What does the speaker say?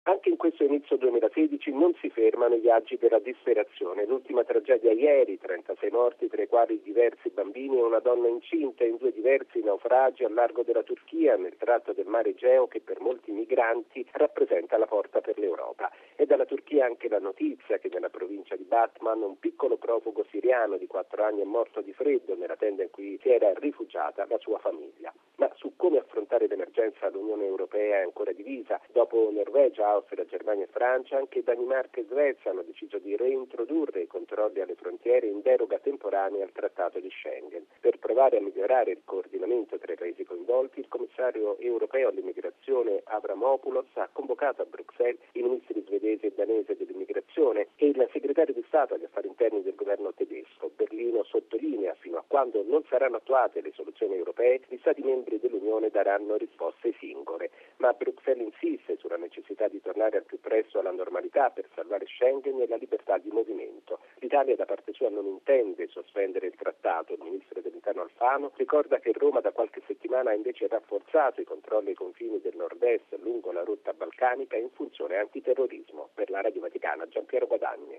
Anche in questo inizio 2016 non si fermano i viaggi della disperazione. L'ultima tragedia ieri, 36 morti, tra i quali diversi bambini e una donna incinta, in 2 diversi naufragi al largo della Turchia, nel tratto del mare Egeo che per molti migranti rappresenta la porta per l'Europa. E dalla Turchia anche la notizia che nella provincia di Batman un piccolo profugo siriano di 4 anni è morto di freddo nella tenda in cui si era rifugiata la sua famiglia. Ma su come affrontare l'emergenza l'Unione Europea è ancora divisa. Dopo Norvegia, Austria, Germania e Francia, anche Danimarca e Svezia hanno deciso di reintrodurre i controlli alle frontiere in deroga temporanea al Trattato di Schengen. Per provare a migliorare il coordinamento tra i paesi coinvolti, il commissario europeo all'immigrazione Avramopoulos ha convocato a Bruxelles i ministri svedesi e danese dell'immigrazione e il segretario di Stato agli affari interni del governo tedesco. Berlino sottolinea: fino a quando non saranno attuate le soluzioni europee, gli Stati membri dell'Unione daranno risposte singole. Ma Bruxelles insiste sulla necessità di tornare al più presto alla normalità per salvare Schengen e la libertà di movimento. L'Italia da parte sua non intende sospendere il trattato. Il ministro dell'Interno Alfano ricorda che Roma da qualche settimana ha invece rafforzato i controlli ai confini del nord-est lungo la rotta balcanica in funzione antiterrorismo. Per la Radio Vaticana, Giampiero Guadagni.